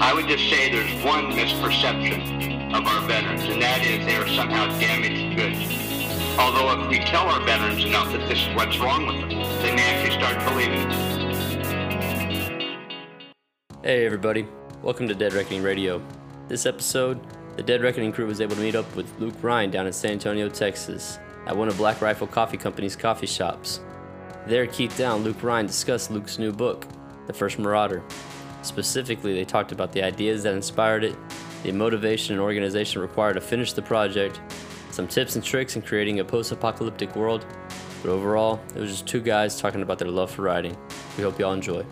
I would just say there's one misperception of our veterans, and that is they are somehow damaged goods. Although if we tell our veterans enough that this is what's wrong with them, they may actually start believing it. Hey everybody, welcome to Dead Reckoning Radio. This episode, the Dead Reckoning crew was able to meet up with Luke Ryan down in San Antonio, Texas, at one of Black Rifle Coffee Company's coffee shops. There, Keith Down and Luke Ryan discussed Luke's new book, The First Marauder. Specifically, they talked about the ideas that inspired it, the motivation and organization required to finish the project, some tips and tricks in creating a post-apocalyptic world, but overall, it was just two guys talking about their love for writing. We hope y'all enjoy.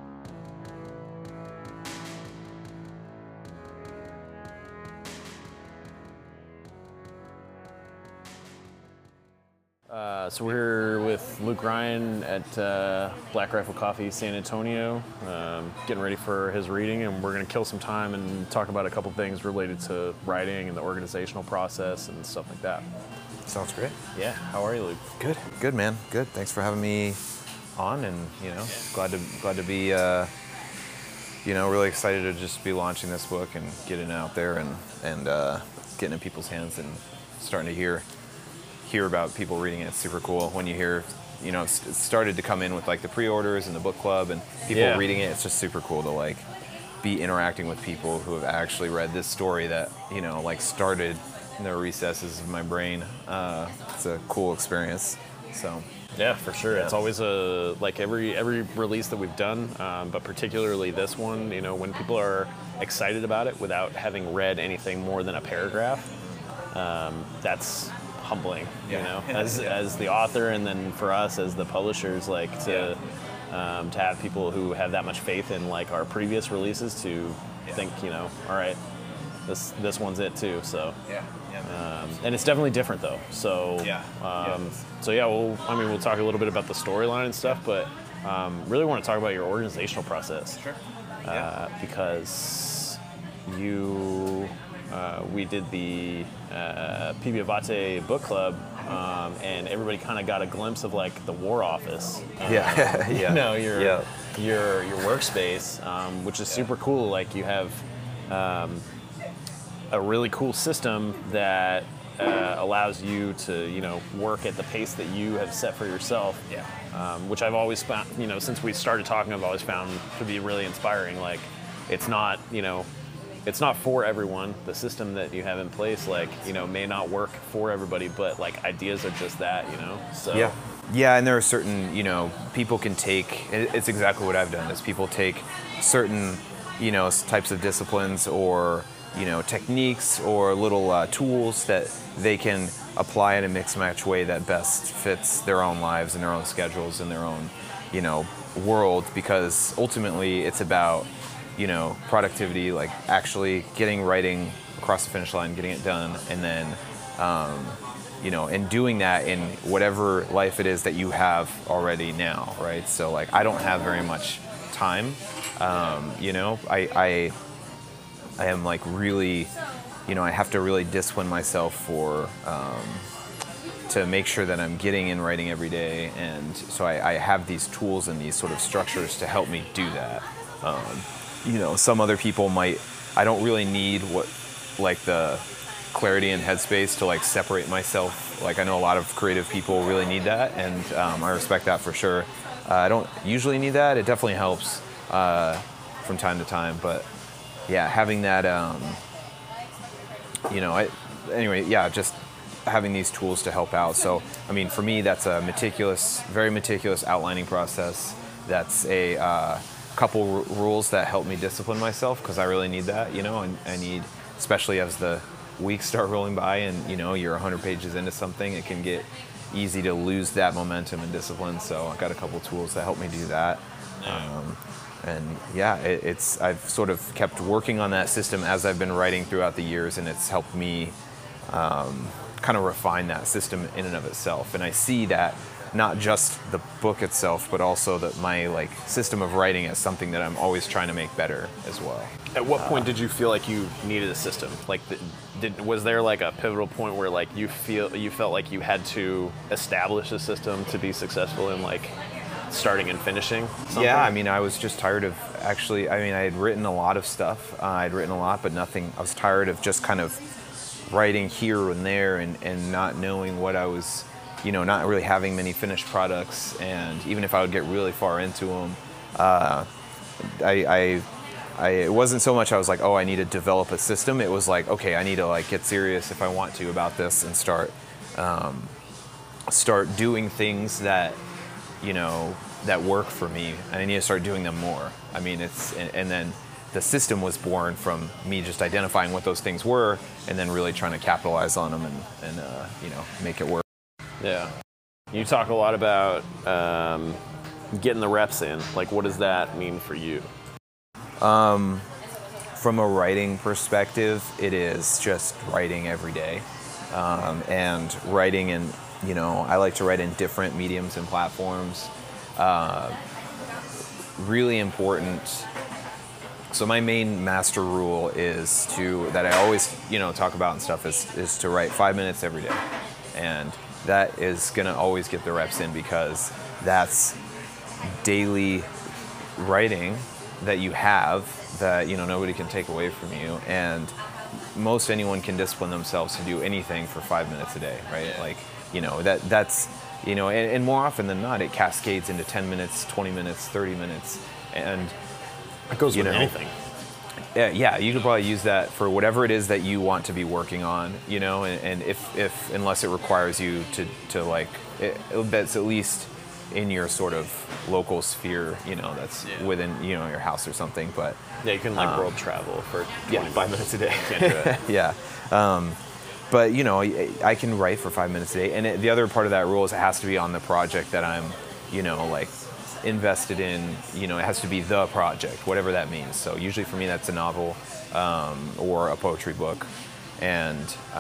So we're with Luke Ryan at Black Rifle Coffee San Antonio, getting ready for his reading, and we're going to kill some time and talk about a couple things related to writing and the organizational process and stuff like that. Sounds great. Yeah, how are you, Luke? Good, man. Good. Thanks for having me on, and glad to be really excited to just be launching this book and getting it out there and getting it in people's hands and starting to hear about people reading it. It's super cool when you hear, it started to come in with like the pre-orders and the book club and people reading it. It's just super cool to like be interacting with people who have actually read this story that, started in the recesses of my brain. It's a cool experience. So. Yeah, for sure. Yeah. It's always every release that we've done, but particularly this one, when people are excited about it without having read anything more than a paragraph, that's humbling, as the author, and then for us as the publishers, to have people who have that much faith in our previous releases to think, all right, this one's it too. So and it's definitely different though. So we'll talk a little bit about the storyline and stuff, but really want to talk about your organizational process. Sure. Because we did the PB Avate book club, and everybody kind of got a glimpse of the War Office. Your workspace, which is super cool. You have a really cool system that allows you to work at the pace that you have set for yourself. Which I've always found, since we started talking, I've always found to be really inspiring. It's not, it's not for everyone. The system that you have in place, may not work for everybody, but ideas are just that, So yeah, and there are certain, people can take. It's exactly what I've done. Is people take certain, types of disciplines or techniques or little tools that they can apply in a mix-match way that best fits their own lives and their own schedules and their own, world. Because ultimately, it's about productivity, actually getting writing across the finish line, getting it done, and then, and doing that in whatever life it is that you have already now, right? So, I don't have very much time, I am really, I have to really discipline myself for, to make sure that I'm getting in writing every day, and so I have these tools and these sort of structures to help me do that. Some other people might, I don't really need the clarity and headspace to separate myself. I know a lot of creative people really need that, and I respect that for sure. I don't usually need that. It definitely helps from time to time, but yeah, having that, just having these tools to help out. So, for me, that's a very meticulous outlining process. That's a couple rules that help me discipline myself, because I really need that, and I need, especially as the weeks start rolling by and, you're 100 pages into something, it can get easy to lose that momentum and discipline. So I got a couple tools that help me do that. I've sort of kept working on that system as I've been writing throughout the years, and it's helped me kind of refine that system in and of itself. And I see that not just the book itself, but also that my system of writing as something that I'm always trying to make better as well. At what point did you feel like you needed a system? Was there a pivotal point where you felt like you had to establish a system to be successful in starting and finishing something? Yeah, I was just tired of actually. I mean, I had written a lot of stuff. I'd written a lot, but nothing. I was tired of just kind of writing here and there and not knowing what I was, not really having many finished products. And even if I would get really far into them, it wasn't so much I was like, oh, I need to develop a system. It was like, okay, I need to like get serious if I want to about this and start doing things that, that work for me. And I need to start doing them more. I mean, and then the system was born from me just identifying what those things were and then really trying to capitalize on them and make it work. Yeah. You talk a lot about getting the reps in. Like, what does that mean for you? From a writing perspective, it is just writing every day. And writing in, I like to write in different mediums and platforms. Really important. So my main master rule is that I always, talk about and stuff is to write 5 minutes every day. And that is going to always get the reps in because that's daily writing that you have that, nobody can take away from you. And most anyone can discipline themselves to do anything for 5 minutes a day, right? Like, that's, and more often than not, it cascades into 10 minutes, 20 minutes, 30 minutes. And it goes with anything. Yeah, you can probably use that for whatever it is that you want to be working on, and if unless it requires you to like, that's at least in your sort of local sphere, that's within, your house or something. But yeah, you can like world travel for 25 minutes a day. Can't do it. Yeah. But, I can write for 5 minutes a day. And the other part of that rule is it has to be on the project that I'm, like invested in, it has to be the project, whatever that means. So usually for me, that's a novel or a poetry book. And,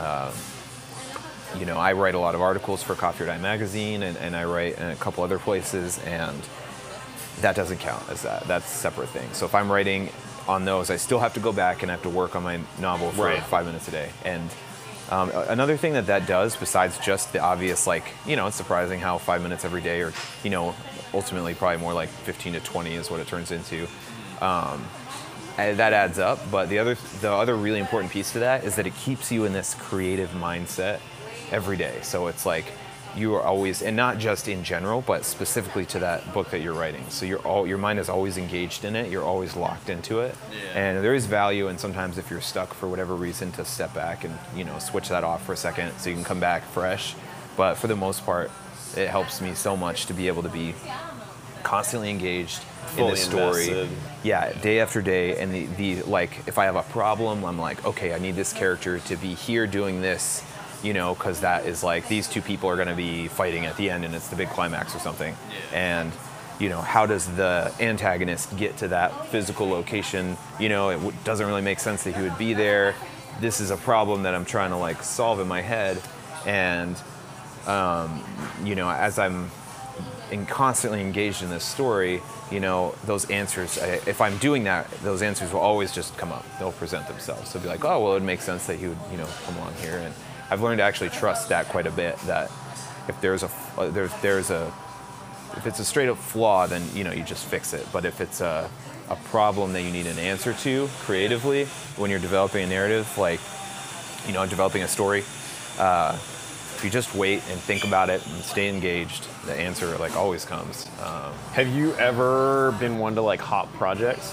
I write a lot of articles for Coffee or Die magazine and I write in a couple other places, and that doesn't count as that. That's a separate thing. So if I'm writing on those, I still have to go back and I have to work on my novel for 5 minutes a day. And another thing that does, besides just the obvious, like, it's surprising how 5 minutes every day, or, ultimately probably more like 15 to 20 is what it turns into. And that adds up. But the other really important piece to that is that it keeps you in this creative mindset every day. So it's like you are always, and not just in general, but specifically to that book that you're writing. So your mind is always engaged in it. You're always locked into it. Yeah. And there is value, and sometimes if you're stuck for whatever reason, to step back and, switch that off for a second so you can come back fresh. But for the most part, it helps me so much to be able to be constantly engaged in this story. Invested. Yeah, day after day. And the like, if I have a problem, I'm like, okay, I need this character to be here doing this, because that is like, these two people are going to be fighting at the end and it's the big climax or something. Yeah. And, how does the antagonist get to that physical location? It doesn't really make sense that he would be there. This is a problem that I'm trying to like solve in my head. And, as I'm constantly engaged in this story, those answers, if I'm doing that, those answers will always just come up. They'll present themselves. So it'll be like, oh, well, it would make sense that he would, come along here. And I've learned to actually trust that quite a bit, that if if it's a straight up flaw, then, you just fix it. But if it's a problem that you need an answer to creatively, when you're developing a narrative, like, developing a story, if you just wait and think about it and stay engaged, the answer like always comes. Have you ever been one to like hop projects?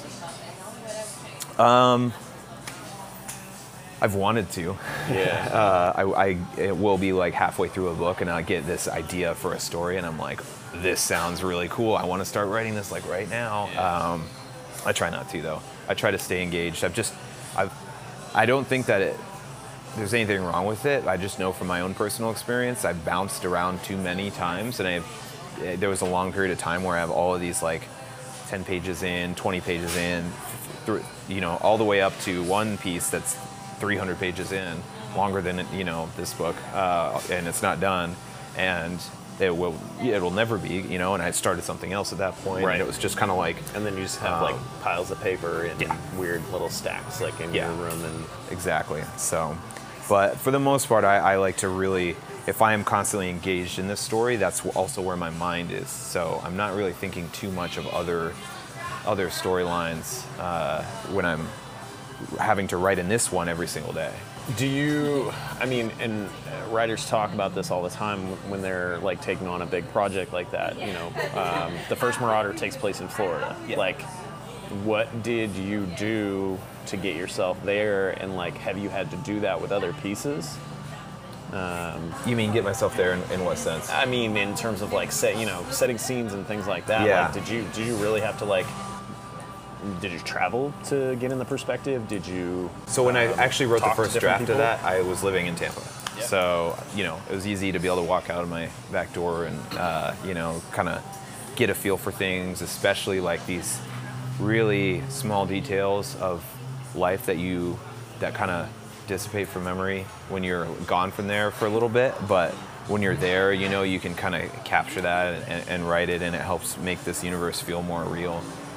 I've wanted to. Yeah. I will be like halfway through a book and I get this idea for a story and I'm like, this sounds really cool. I want to start writing this like right now. Yeah. I try not to though. I try to stay engaged. I don't think that there's anything wrong with it. I just know from my own personal experience, I've bounced around too many times, and there was a long period of time where I have all of these like 10 pages in, 20 pages in, all the way up to one piece that's 300 pages in, longer than this book, and it's not done, and it will never be, and I started something else at that point, right. And it was just kind of like, and then you just have like piles of paper and weird little stacks like in your room, and exactly. So. But for the most part, I like to really, if I am constantly engaged in this story, that's also where my mind is. So I'm not really thinking too much of other other storylines when I'm having to write in this one every single day. Do you, I mean, and writers talk about this all the time when they're like taking on a big project like that, you know, the first Marauder takes place in Florida. Yeah. Like, what did you do to get yourself there, and like, have you had to do that with other pieces? You mean get myself there in what sense? I mean, in terms of like, setting scenes and things like that. Yeah. Like, did you really have to like, did you travel to get in the perspective? Did you? So when I actually wrote the talk to first different draft people? of that, I was living in Tampa. Yeah. So, you know, it was easy to be able to walk out of my back door and, you know, kind of get a feel for things, especially like these really small details of life that kind of dissipate from memory when you're gone from there for a little bit. But when you're there, you know, you can kind of capture that and write it, and it helps make this universe feel more real.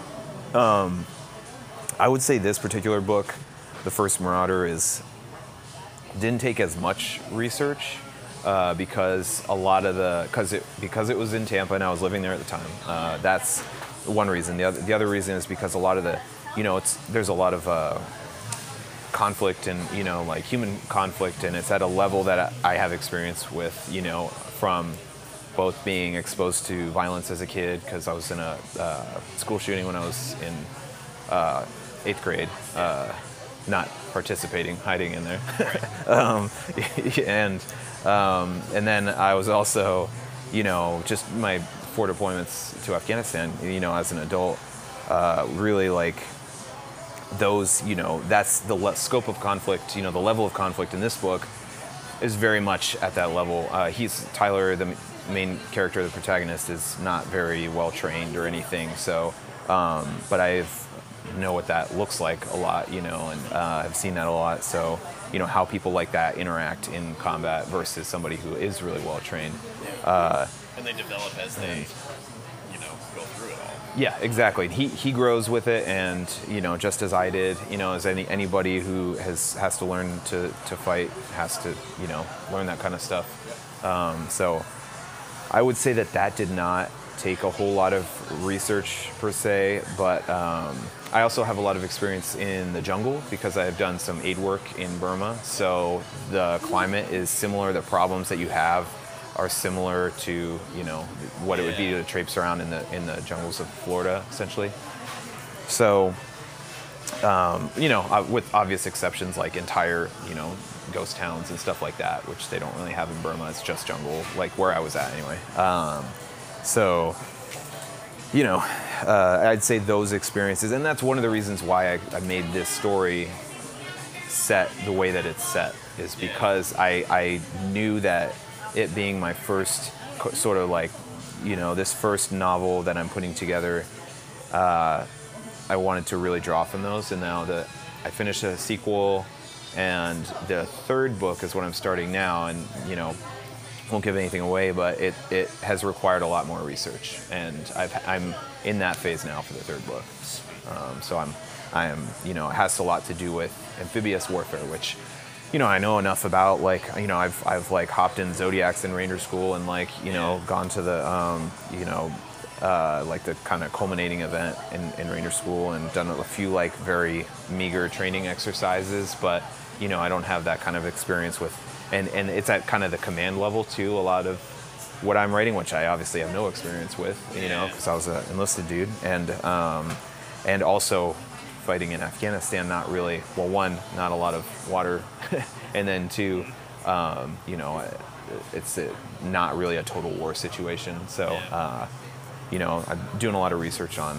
I would say this particular book, The First Marauder, didn't take as much research because it was in Tampa and I was living there at the time. That's one reason. The other reason is because a lot of the, you know, there's a lot of conflict and, you know, like human conflict, and it's at a level that I have experience with, you know, from both being exposed to violence as a kid, because I was in a school shooting when I was in 8th grade, not participating, hiding in there. And then I was also, you know, just my 4 deployments to Afghanistan, you know, as an adult, really like those, you know, that's the scope of conflict, you know, the level of conflict in this book is very much at that level. Tyler, the main character, the protagonist, is not very well trained or anything, so, but I've know what that looks like a lot, you know, and I've seen that a lot. So, you know, how people like that interact in combat versus somebody who is really well trained. And they develop as they, you know, go through it all. Yeah, exactly. He grows with it, and, you know, just as I did, you know, as anybody who has to learn to fight has to, you know, learn that kind of stuff. So I would say that did not take a whole lot of research per se, but I also have a lot of experience in the jungle because I've done some aid work in Burma. So the climate is similar, the problems that you have are similar to, you know, what it would be to traipse around in the jungles of Florida, essentially. So, you know, with obvious exceptions like entire, you know, ghost towns and stuff like that, which they don't really have in Burma. It's just jungle, like where I was at anyway. So, you know, I'd say those experiences, and that's one of the reasons why I made this story set the way that it's set, is because I knew that it being my first sort of like, you know, this first novel that I'm putting together, I wanted to really draw from those. And now that I finished a sequel, and the third book is what I'm starting now, and, you know, won't give anything away, but it has required a lot more research, and I'm in that phase now for the third book. So I am, you know, it has a lot to do with amphibious warfare, which, you know, I know enough about. Like, you know, I've like hopped in Zodiacs in Ranger School, and like, you know, gone to the you know, like the kind of culminating event in Ranger School, and done a few like very meager training exercises, but, you know, I don't have that kind of experience with. And it's at kind of the command level too, a lot of what I'm writing, which I obviously have no experience with, you know, because I was an enlisted dude, and also fighting in Afghanistan, not really, well, one, not a lot of water, and then two, you know, it's not really a total war situation. So, you know, I'm doing a lot of research on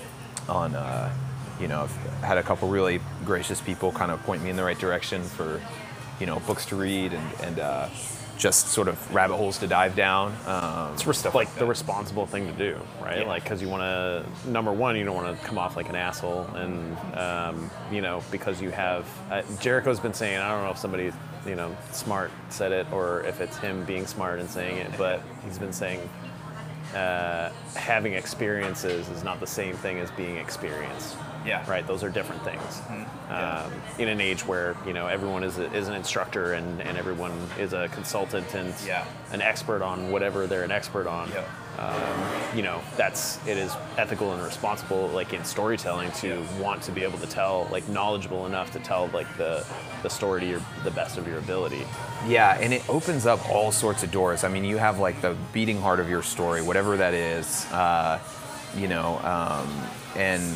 you know, I've had a couple really gracious people kind of point me in the right direction for, you know, books to read and just sort of rabbit holes to dive down. It's like the responsible thing to do, right? Yeah. Like, because you want to, number one, you don't want to come off like an asshole, and you know, because you have Jericho's been saying, I don't know if somebody, you know, smart said it or if it's him being smart and saying it, but he's been saying having experiences is not the same thing as being experienced. Yeah. Right. Those are different things. Mm-hmm. Yeah. In an age where, you know, everyone is an instructor and everyone is a consultant and an expert on whatever they're an expert on. you know, it is ethical and responsible, like in storytelling, to want to be able to tell, like knowledgeable enough to tell like the story to the best of your ability. Yeah, and it opens up all sorts of doors. I mean, you have like the beating heart of your story, whatever that is, you know, and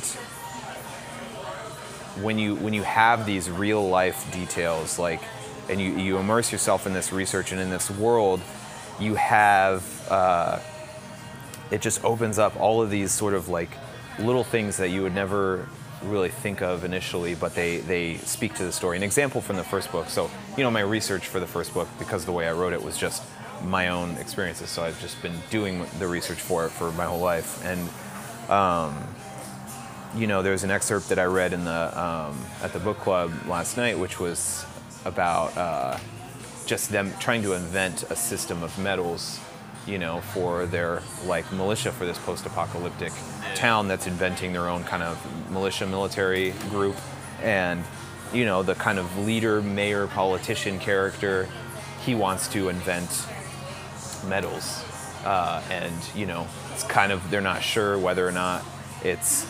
when you have these real life details, like, and you immerse yourself in this research and in this world, you have, it just opens up all of these sort of like little things that you would never really think of initially, but they speak to the story. An example from the first book. So, you know, my research for the first book, because the way I wrote it was just my own experiences. So I've just been doing the research for it for my whole life. And, you know, there's an excerpt that I read in the at the book club last night, which was about just them trying to invent a system of medals, you know, for their like militia, for this post-apocalyptic town that's inventing their own kind of militia military group. And, you know, the kind of leader, mayor, politician character, he wants to invent medals. And, you know, it's kind of, they're not sure whether or not it's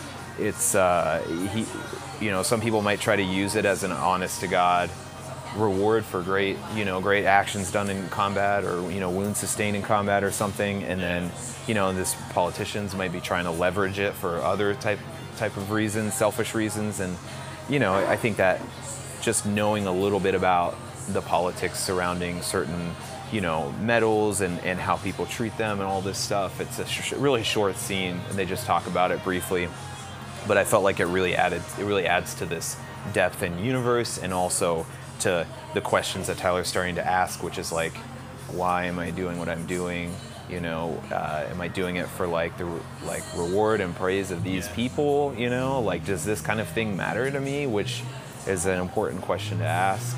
he, you know, some people might try to use it as an honest to God reward for great actions done in combat, or, you know, wounds sustained in combat or something. And then, you know, this politicians might be trying to leverage it for other type of reasons, selfish reasons. And, you know, I think that just knowing a little bit about the politics surrounding certain, you know, medals and how people treat them and all this stuff, it's a really short scene, and they just talk about it briefly. But I felt like it really adds to this depth and universe, and also to the questions that Tyler's starting to ask, which is like, why am I doing what I'm doing? You know, am I doing it for like the reward and praise of these people? You know, like, does this kind of thing matter to me? Which is an important question to ask.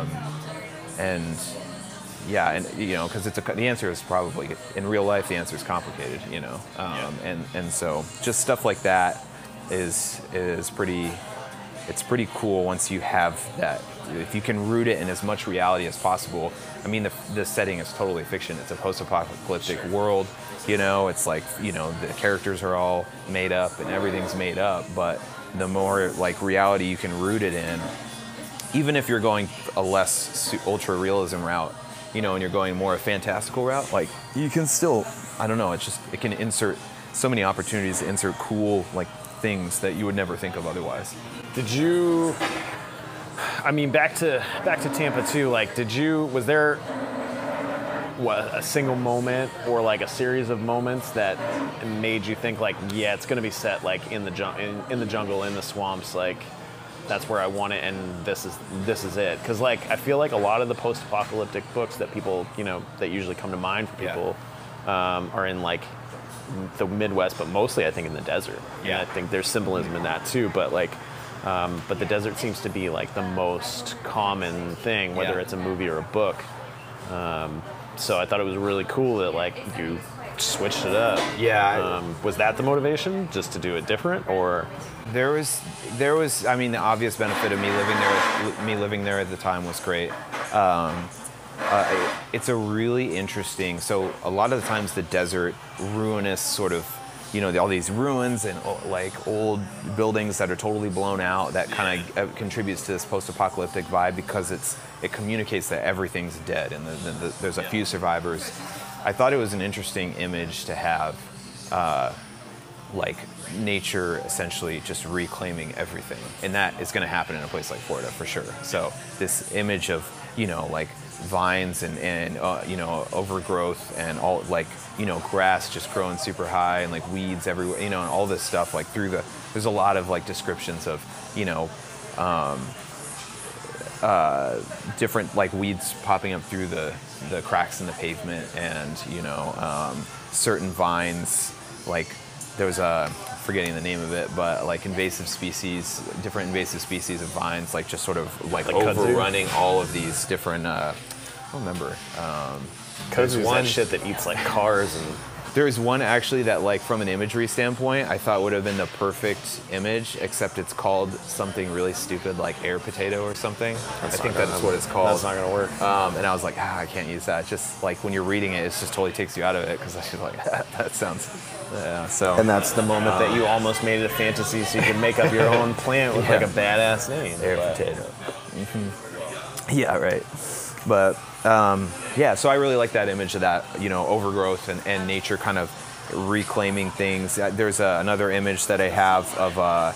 And yeah, and you know, because the answer is probably, in real life, the answer is complicated. You know, and so just stuff like that is pretty. It's pretty cool once you have that. If you can root it in as much reality as possible. I mean, the setting is totally fiction. It's a post-apocalyptic world. You know, it's like, you know, the characters are all made up and everything's made up. But the more like reality you can root it in, even if you're going a less ultra realism route, you know, and you're going more a fantastical route, like, you can still, I don't know, it can insert so many opportunities to insert cool like things that you would never think of otherwise. Did you, I mean, back to Tampa too, like, was there a single moment or like a series of moments that made you think like, yeah, it's gonna be set like in the jungle, in the swamps, like that's where I want it, and this is it? Because like, I feel like a lot of the post-apocalyptic books that people, you know, that usually come to mind for people are in like the Midwest, but mostly I think in the desert. Yeah. And I think there's symbolism in that too, but like, but the desert seems to be like the most common thing, whether it's a movie or a book. So I thought it was really cool that like you switched it up. Yeah. Was that the motivation, just to do it different, or? There was. I mean, the obvious benefit of me living there at the time was great. It's a really interesting. So a lot of the times the desert, ruinous sort of, you know, all these ruins and like old buildings that are totally blown out, that kind of contributes to this post-apocalyptic vibe, because it communicates that everything's dead and there's a few survivors. I thought it was an interesting image to have, like nature essentially just reclaiming everything, and that is going to happen in a place like Florida for sure. So this image of, you know, like vines and you know, overgrowth and all, like, you know, grass just growing super high and like weeds everywhere, you know, and all this stuff, like there's a lot of like descriptions of, you know, different like weeds popping up through the cracks in the pavement, and, you know, certain vines, like there was forgetting the name of it, but like different invasive species of vines, like just sort of like overrunning all of these different, I don't remember. Kudzu's that shit that eats like cars and There's one actually that, like, from an imagery standpoint, I thought would have been the perfect image, except it's called something really stupid like air potato or something. I think that's what it's called. That's not gonna work. And I was like, I can't use that. Just like when you're reading it, it just totally takes you out of it because I was like, that sounds. Yeah. So. And that's the moment that you almost made it a fantasy, so you could make up your own plant with like a badass name. Air potato. Mm-hmm. Yeah. Right. But. Yeah, so I really like that image of that, overgrowth and nature kind of reclaiming things. There's another image that I have of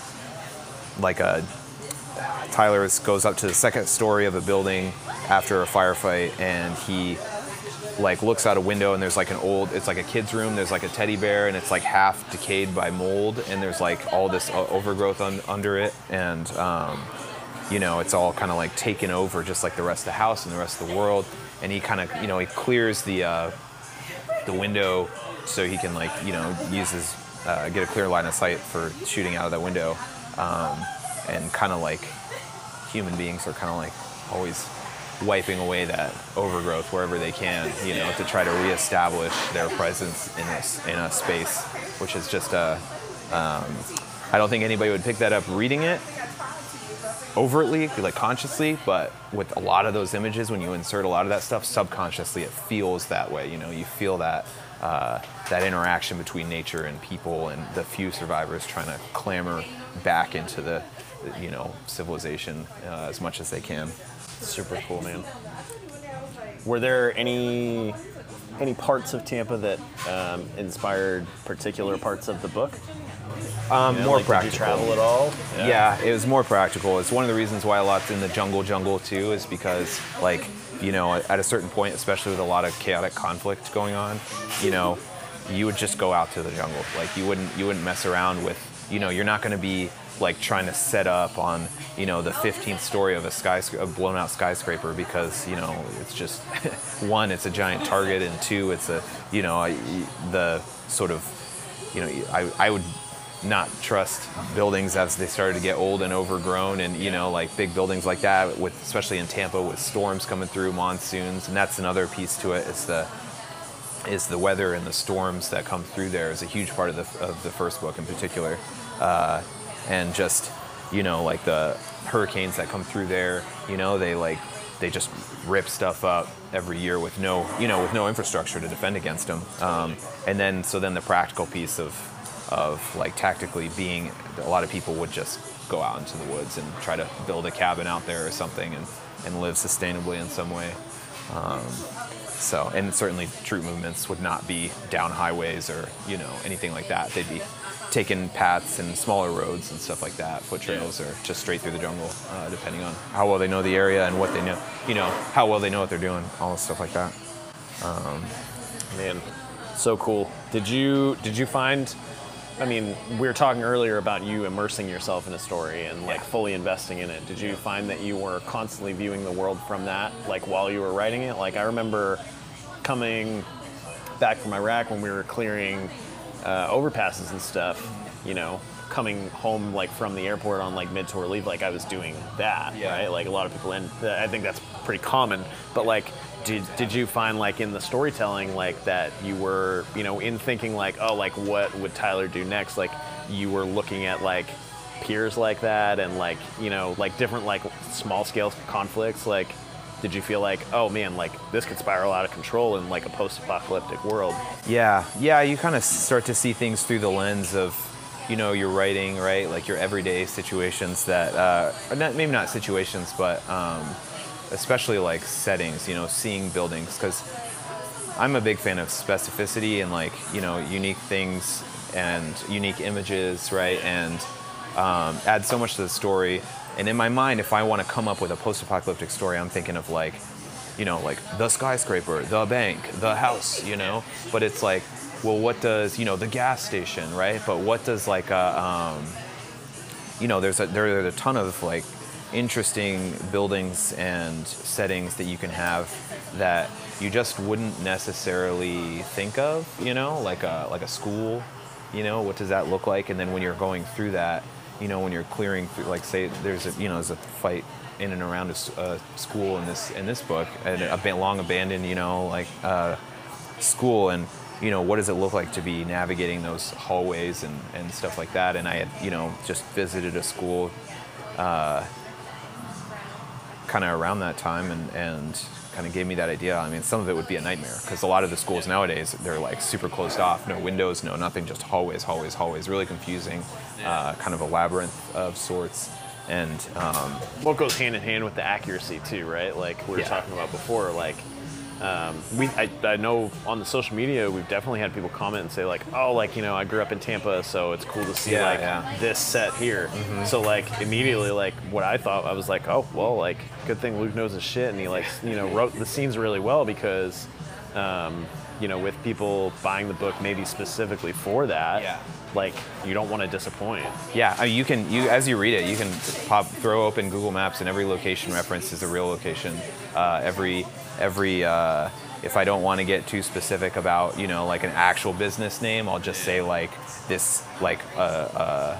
Tyler goes up to the second story of a building after a firefight, and he like looks out a window, and there's like it's like a kid's room. There's like a teddy bear, and it's like half decayed by mold, and there's like all this overgrowth under it, and it's all kind of like taken over, just like the rest of the house and the rest of the world. And he kind of, he clears the window so he can use his get a clear line of sight for shooting out of that window. And kind of like human beings are kind of like always wiping away that overgrowth wherever they can, to try to reestablish their presence in a space, which is just I don't think anybody would pick that up reading it overtly, like consciously, but with a lot of those images, when you insert a lot of that stuff subconsciously, it feels that way. You feel that that interaction between nature and people, and the few survivors trying to clamber back into the civilization as much as they can. Super cool, man. Were there any parts of Tampa that inspired particular parts of the book? More practical. Did you travel at all? Yeah, it was more practical. It's one of the reasons why a lot's in the jungle too, is because at a certain point, especially with a lot of chaotic conflict going on, you would just go out to the jungle. Like you wouldn't mess around with, you're not going to be like trying to set up on, the 15th story of a blown out skyscraper, because, it's just one, it's a giant target, and two, it's the sort of, I would not trust buildings as they started to get old and overgrown, and like big buildings like that, especially in Tampa with storms coming through, monsoons, and that's another piece to it. Is the weather and the storms that come through there is a huge part of the first book in particular, and just like the hurricanes that come through there, they just rip stuff up every year with no infrastructure to defend against them, and then the practical piece of like tactically being, a lot of people would just go out into the woods and try to build a cabin out there or something and live sustainably in some way. And certainly troop movements would not be down highways or anything like that. They'd be taking paths and smaller roads and stuff like that, foot trails, or just straight through the jungle, depending on how well they know the area and what they know, how well they know what they're doing, all this stuff like that. Man, so cool. Did you find, we were talking earlier about you immersing yourself in a story and like fully investing in it. Did you find that you were constantly viewing the world from that, like while you were writing it? Like I remember coming back from Iraq when we were clearing overpasses and stuff, coming home like from the airport on like mid-tour leave, like I was doing that, right? Like a lot of people, and I think that's pretty common, but like did you find like in the storytelling like that you were, in thinking like, oh, like what would Tyler do next? Like you were looking at like peers like that and like, like different like small scale conflicts. Like did you feel like, oh man, like this could spiral out of control in like a post-apocalyptic world? Yeah, you kind of start to see things through the lens of, your writing, right? Like your everyday situations that, maybe not situations, but especially like settings, seeing buildings, because I'm a big fan of specificity and like, unique things and unique images, right? And add so much to the story. And in my mind, if I want to come up with a post-apocalyptic story, I'm thinking of like, like the skyscraper, the bank, the house, but it's like, well, what does, the gas station, right? But what does like there are a ton of like interesting buildings and settings that you can have that you just wouldn't necessarily think of, like a school, what does that look like? And then when you're going through that, when you're clearing through, like say there's a fight in and around a school in this book, and a long abandoned, school, and what does it look like to be navigating those hallways and stuff like that. And I had, just visited a school kind of around that time and kind of gave me that idea. I mean, some of it would be a nightmare because a lot of the schools nowadays, they're like super closed off, no windows, no nothing, just hallways, hallways, hallways, really confusing, kind of a labyrinth of sorts. And well, it goes hand in hand with the accuracy too, right? Like we were talking about before, like I know on the social media we've definitely had people comment and say like, oh, like, I grew up in Tampa, so it's cool to see this set here. Mm-hmm. So like immediately, like what I thought, I was like, oh well, like good thing Luke knows his shit, and he like wrote the scenes really well because with people buying the book maybe specifically for that, like you don't want to disappoint. Yeah, I mean, you as you read it, you can throw open Google Maps, and every location reference is a real location. Every if I don't want to get too specific about like an actual business name, I'll just say like this, like a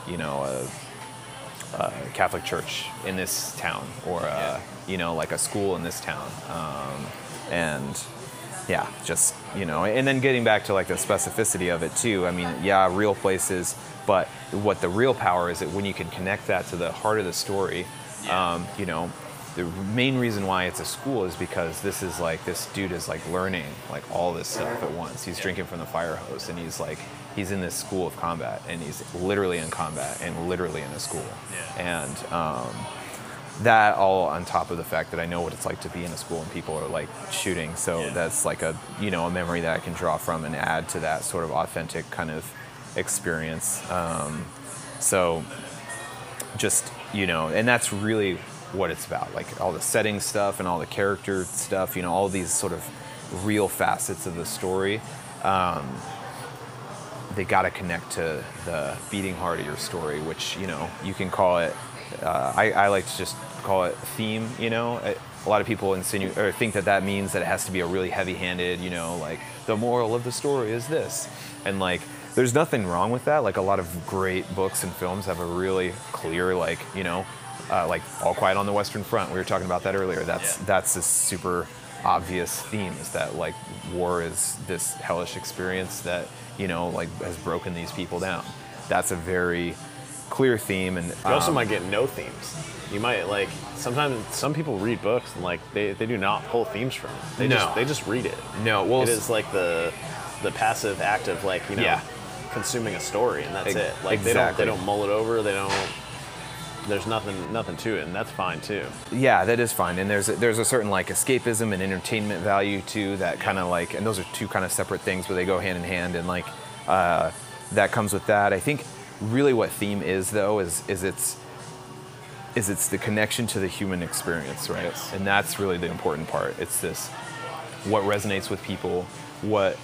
Catholic church in this town, or like a school in this town, and just and then getting back to like the specificity of it too. I mean, real places, but what the real power is that when you can connect that to the heart of the story. The main reason why it's a school is because this dude is like learning like all this stuff at once. He's drinking from the fire hose, and he's in this school of combat, and he's literally in combat and literally in a school. And that all on top of the fact that I know what it's like to be in a school and people are like shooting. So that's like a a memory that I can draw from and add to that sort of authentic kind of experience. So just and that's really what it's about, like all the setting stuff and all the character stuff, all these sort of real facets of the story. They got to connect to the beating heart of your story, which you can call it. I like to just call it theme. A lot of people think that means that it has to be a really heavy-handed, like the moral of the story is this, and like there's nothing wrong with that. Like a lot of great books and films have a really clear, like like All Quiet on the Western Front. We were talking about that earlier. That's a super obvious theme, is that like war is this hellish experience that like has broken these people down. That's a very clear theme. And you also might get no themes. You might like sometimes some people read books and like they do not pull themes from it. They just read it. No, well, it is like the passive act of like consuming a story, and that's it. Like exactly. they don't mull it over. There's nothing to it, and that's fine too. Yeah, that is fine. And there's a certain like escapism and entertainment value too, that kind of like, and those are two kind of separate things, but they go hand in hand, and like that comes with that. I think really what theme is though is it's the connection to the human experience, right? Yes. And that's really the important part. It's this, what resonates with people, what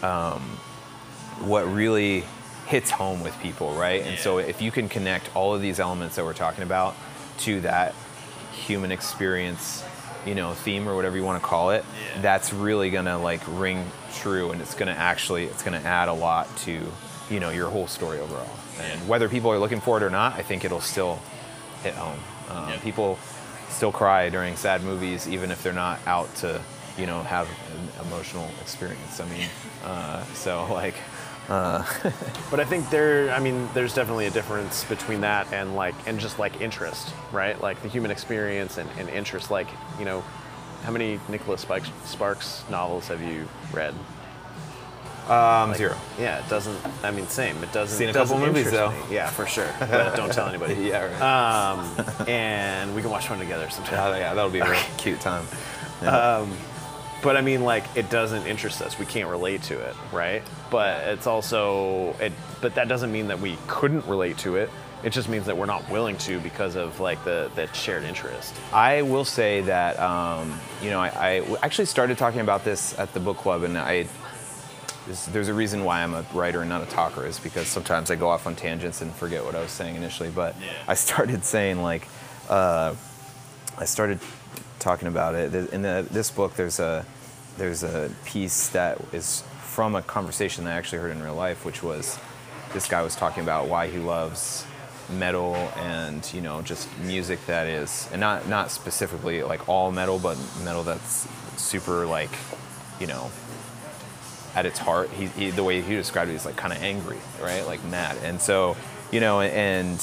really hits home with people, right? And so if you can connect all of these elements that we're talking about to that human experience, theme or whatever you want to call it, that's really gonna like ring true, and it's gonna add a lot to, your whole story overall. And whether people are looking for it or not, I think it'll still hit home. People still cry during sad movies, even if they're not out to, have an emotional experience. I mean, so like. But I think there's definitely a difference between that and just interest, right? Like the human experience and interest. Like, how many Nicholas Sparks novels have you read? Zero. Yeah, it doesn't. I mean, same. It doesn't. Seen a couple movies though. Me. Yeah, for sure. But don't tell anybody. Yeah, right. And we can watch one together sometime. Yeah, that'll be a real cute time. Yeah. But I mean, like, it doesn't interest us. We can't relate to it, right? But it's also, but that doesn't mean that we couldn't relate to it. It just means that we're not willing to because of like that shared interest. I will say that, I actually started talking about this at the book club, and there's a reason why I'm a writer and not a talker, is because sometimes I go off on tangents and forget what I was saying initially. But I started saying I started talking about it. In this book, there's a piece that is from a conversation that I actually heard in real life, which was this guy was talking about why he loves metal and just music that is, and not specifically like all metal, but metal that's super like at its heart, the way he described it, he's like kind of angry, right? Like mad. And so, you know, and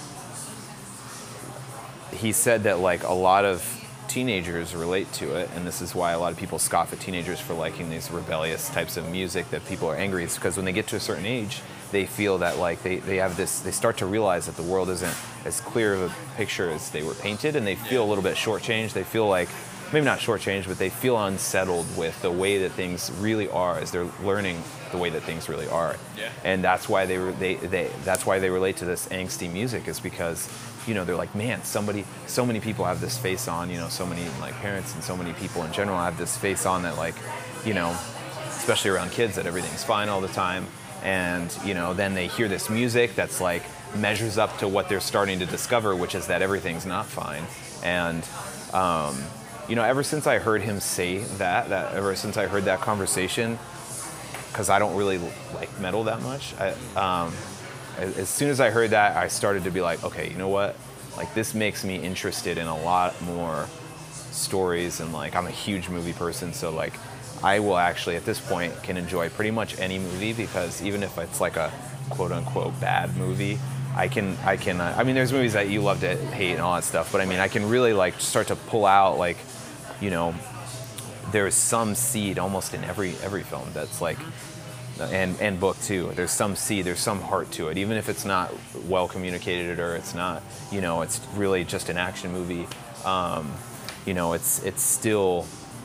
he said that like a lot of teenagers relate to it, and this is why a lot of people scoff at teenagers for liking these rebellious types of music, that people are angry. It's because when they get to a certain age, they feel that like they have this, they start to realize that the world isn't as clear of a picture as they were painted, and they feel a little bit shortchanged. They feel like, maybe not shortchanged, but they feel unsettled with the way that things really are as they're learning the way that things really are. Yeah. And that's why that's why they relate to this angsty music, is because, you know, they're like, man, so many people have this face on, you know, so many like parents and so many people in general have this face on that, like, you know, especially around kids, that everything's fine all the time. And, you know, then they hear this music that's like measures up to what they're starting to discover, which is that everything's not fine. And, you know, ever since I heard him say that ever since I heard that conversation, because I don't really like metal that much, as soon as I heard that, I started to be like, okay, you know what? Like, this makes me interested in a lot more stories, and like, I'm a huge movie person, so like, I will actually, at this point, can enjoy pretty much any movie, because even if it's like a quote-unquote bad movie, I mean, there's movies that you love to hate and all that stuff, but I mean, I can really like start to pull out, like, you know, there's some seed almost in every film that's like, and book too. There's some seed, there's some heart to it, even if it's not well communicated, or it's not, you know, it's really just an action movie. You know, it's still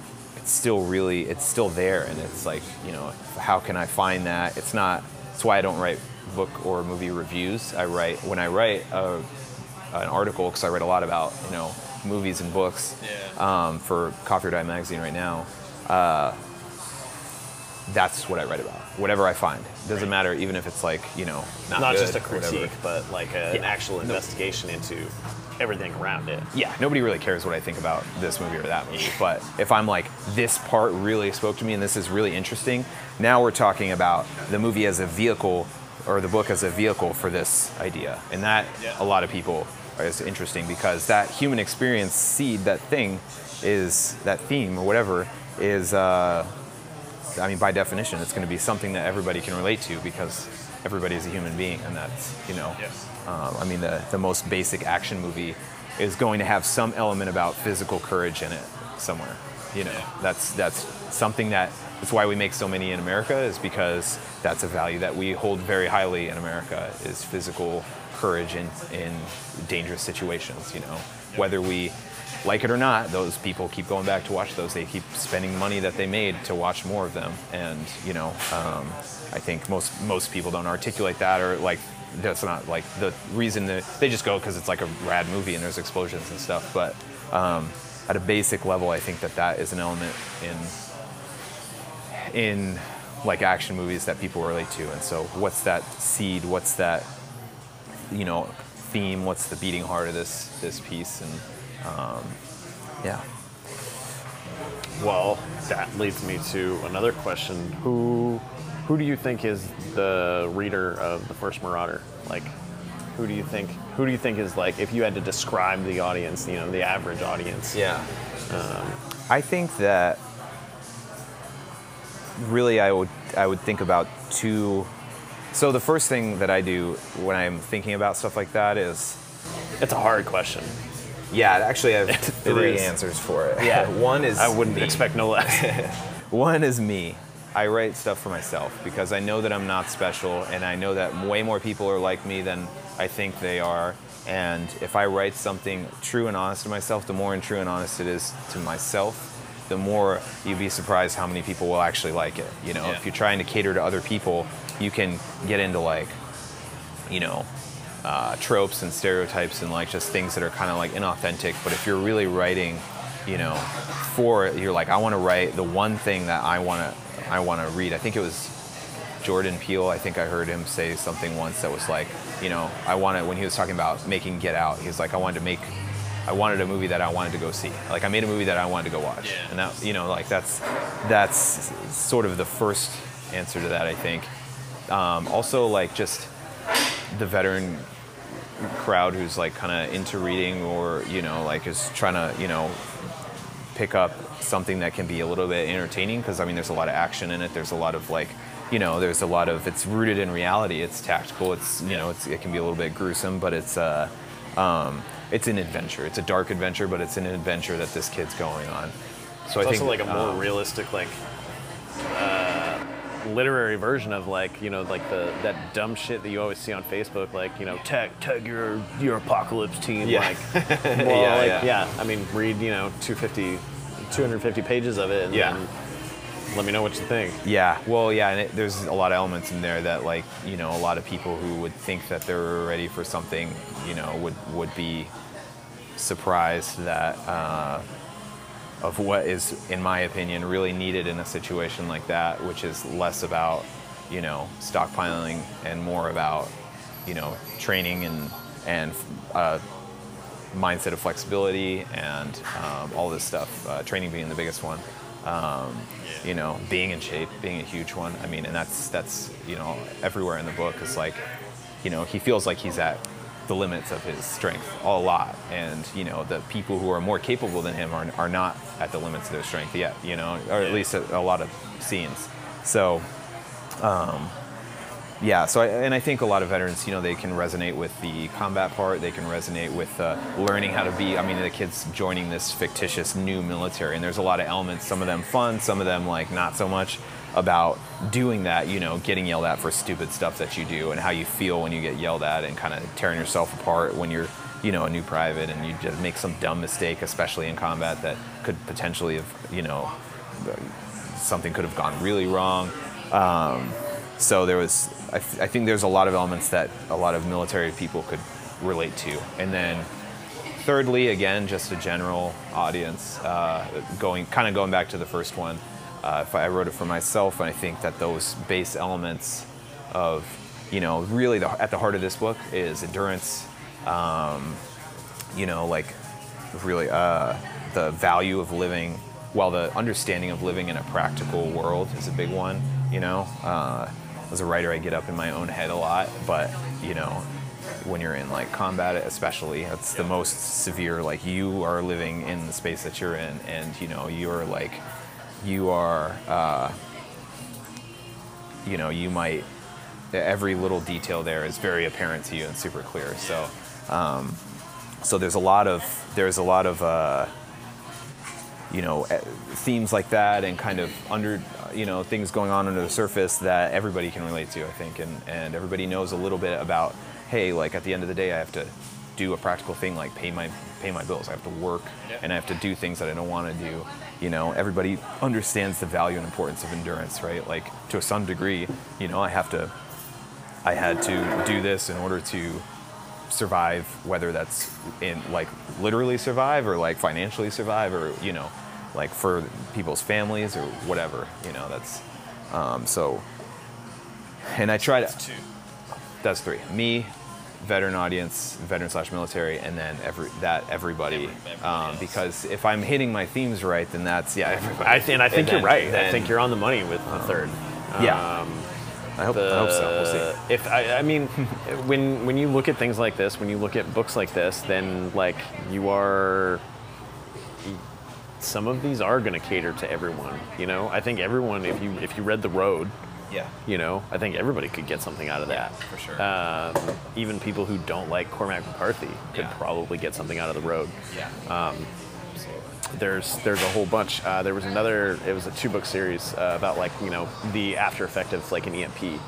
there, and it's like, you know, how can I find that? It's why I don't write book or movie reviews. When I write an article, because I write a lot about, you know, movies and books, for Coffee or Die magazine right now. That's what I write about. Whatever I find. Doesn't matter, even if it's like, you know, not good, just a critique, but like an actual investigation into everything around it. Yeah, nobody really cares what I think about this movie or that movie. But if I'm like, this part really spoke to me and this is really interesting, now we're talking about the movie as a vehicle, or the book as a vehicle for this idea. And that, a lot of people is interesting, because that human experience seed, that thing, is that theme or whatever, is, I mean, by definition, it's going to be something that everybody can relate to, because everybody is a human being, and that's, you know, I mean, the most basic action movie is going to have some element about physical courage in it somewhere. You know, that's something that's why we make so many in America, is because that's a value that we hold very highly in America, is physical courage in dangerous situations. You know, whether we like it or not, those people keep going back to watch those. They keep spending money that they made to watch more of them. And, you know, I think most people don't articulate that, or like, that's not like the reason that they just go because it's like a rad movie and there's explosions and stuff. But at a basic level, I think that is an element in like action movies that people relate to. And so what's that seed? What's that, you know, theme? What's the beating heart of this piece? And yeah. Well, that leads me to another question. Who do you think is the reader of the first Marauder? Like, who do you think is, like, if you had to describe the audience, you know, the average audience? Yeah. I think that really I would think about two. So the first thing that I do when I'm thinking about stuff like that is, it's a hard question. Yeah, actually I have three answers for it. Yeah. One is I wouldn't expect no less. One is me. I write stuff for myself because I know that I'm not special, and I know that way more people are like me than I think they are. And if I write something true and honest to myself, the more true and honest it is to myself, the more you'd be surprised how many people will actually like it. You know, if you're trying to cater to other people, you can get into like, you know, tropes and stereotypes and like just things that are kind of like inauthentic. But if you're really writing, you know, you're like, I want to write the one thing that I want to read. I think it was Jordan Peele. I think I heard him say something once that was like, you know, when he was talking about making Get Out, he was like, I wanted a movie that I wanted to go see. Like, I made a movie that I wanted to go watch. Yeah. And that, you know, like that's sort of the first answer to that, I think. Also, like, just the veteran crowd who's like kind of into reading, or, you know, like is trying to, you know, pick up something that can be a little bit entertaining, because I mean there's a lot of action in it. There's a lot of like, there's a lot of, it's rooted in reality. It's tactical. It's it can be a little bit gruesome, but it's an adventure. It's a dark adventure, but it's an adventure that this kid's going on. So it's I think also like a more realistic, like literary version of like that dumb shit that you always see on Facebook, like tag your apocalypse team, like I mean read 250 pages of it and then let me know what you think. Yeah, well, and there's a lot of elements in there that, like, a lot of people who would think that they're ready for something, would be surprised that of what is, in my opinion, really needed in a situation like that, which is less about, stockpiling and more about, training and mindset of flexibility and all this stuff. Training being the biggest one. Being in shape, being a huge one. I mean, and that's everywhere in the book is like, he feels like he's at the limits of his strength a lot, and the people who are more capable than him are not at the limits of their strength yet, or at least a lot of scenes. So, I think a lot of veterans, they can resonate with the combat part. They can resonate with learning how to be. I mean, the kids joining this fictitious new military, and there's a lot of elements. Some of them fun, some of them like not so much, about doing that. Getting yelled at for stupid stuff that you do, and how you feel when you get yelled at, and kind of tearing yourself apart when you're, a new private, and you just make some dumb mistake, especially in combat, that could potentially have, something could have gone really wrong. So there was, I think there's a lot of elements that a lot of military people could relate to. And then thirdly, again, just a general audience, going back to the first one, if I wrote it for myself, and I think that those base elements of, really at the heart of this book is endurance, really the value of living, while the understanding of living in a practical world is a big one. As a writer, I get up in my own head a lot, but when you're in like combat, especially, it's the most severe. Like, you are living in the space that you're in, and you might, every little detail there is very apparent to you and super clear. So, there's a lot of themes like that, and kind of things going on under the surface that everybody can relate to, I think, and everybody knows a little bit about, hey, like, at the end of the day, I have to do a practical thing, like pay my bills. I have to work, and I have to do things that I don't want to do. Everybody understands the value and importance of endurance, right? Like, to some degree, I had to do this in order to survive, whether that's in like literally survive, or like financially survive, or like for people's families, or whatever. That's and I try to. That's three. Me, veteran audience, veteran/military, and then everybody. Because if I'm hitting my themes right, then that's everybody. I think you're right. I think you're on the money with the third. I hope so. We'll see. If I mean, when you look at things like this, when you look at books like this, then like some of these are going to cater to everyone. I think everyone, if you read The Road, I think everybody could get something out of that. For sure. Even people who don't like Cormac McCarthy could probably get something out of The Road. There's a whole bunch. There was another. It was a 2-book series about the after effect of like an EMP. Cool.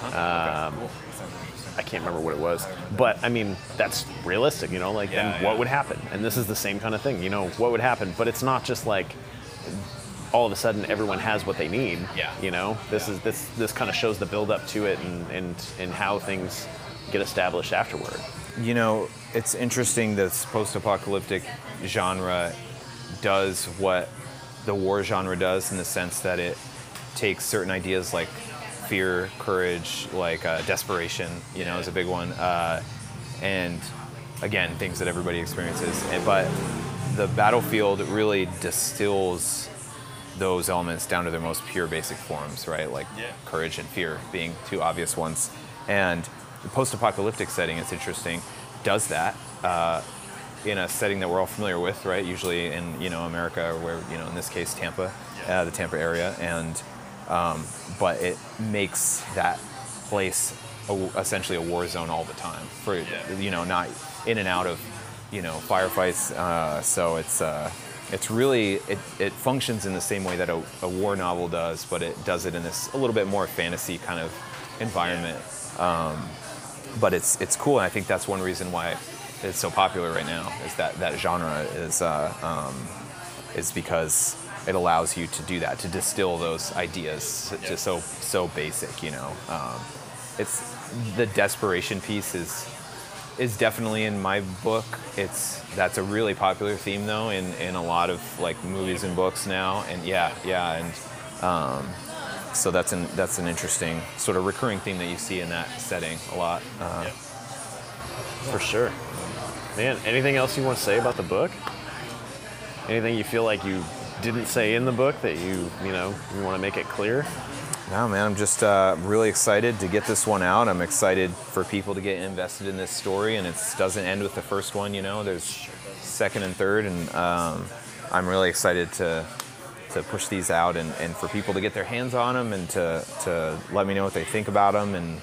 I can't remember what it was, but I mean that's realistic. Then what would happen? And this is the same kind of thing. What would happen? But it's not just like all of a sudden everyone has what they need. This kind of shows the build up to it and how things get established afterward. It's interesting. This post-apocalyptic genre does what the war genre does, in the sense that it takes certain ideas like fear, courage, like desperation, is a big one, and again, things that everybody experiences. But the battlefield really distills those elements down to their most pure, basic forms, right? Like courage and fear being two obvious ones. And the post-apocalyptic setting, it's interesting, does that. in a setting that we're all familiar with, right? Usually in America, or where in this case Tampa, the Tampa area, and but it makes that place essentially a war zone all the time for not in and out of firefights. So it's really it functions in the same way that a war novel does, but it does it in this a little bit more fantasy kind of environment. But it's cool, and I think that's one reason why it's so popular right now, is that genre is because it allows you to do that, to distill those ideas to so basic. It's the desperation piece is definitely in my book. That's a really popular theme though in a lot of like movies and books now, and so that's an interesting sort of recurring theme that you see in that setting a lot. For sure. Man, anything else you want to say about the book? Anything you feel like you didn't say in the book that you want to make it clear? No, man, I'm just really excited to get this one out. I'm excited for people to get invested in this story, and it doesn't end with the first one. There's second and third, and I'm really excited to push these out and for people to get their hands on them and to let me know what they think about them. And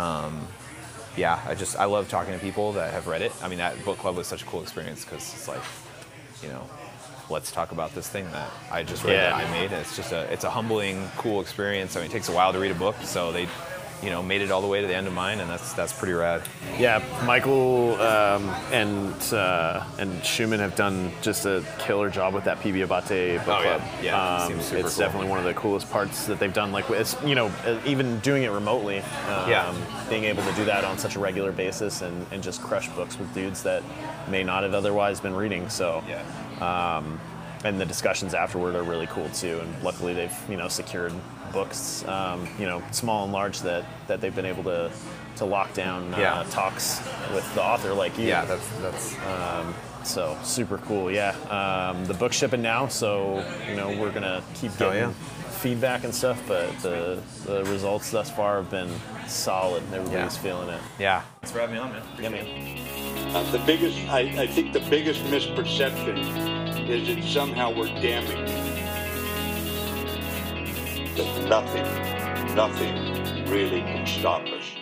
I love talking to people that have read it. I mean, that book club was such a cool experience because it's like, let's talk about this thing that I just read that I made. And it's a humbling, cool experience. I mean, it takes a while to read a book, so they made it all the way to the end of mine, and that's pretty rad. Yeah, Michael and Schumann have done just a killer job with that PB Abate book club. Yeah, seems super it's cool. Definitely one of the coolest parts that they've done. Like, it's even doing it remotely. Being able to do that on such a regular basis and just crush books with dudes that may not have otherwise been reading. So. And the discussions afterward are really cool too. And luckily they've secured books, small and large that they've been able to lock down talks with the author like you. Yeah, that's so super cool. Yeah, the book's shipping now, so we're gonna keep getting feedback and stuff. But the results thus far have been solid. Everybody's feeling it. Yeah, thanks for having me on, man. Yeah, man. I think the biggest misperception is that somehow we're damning. That nothing really can stop us.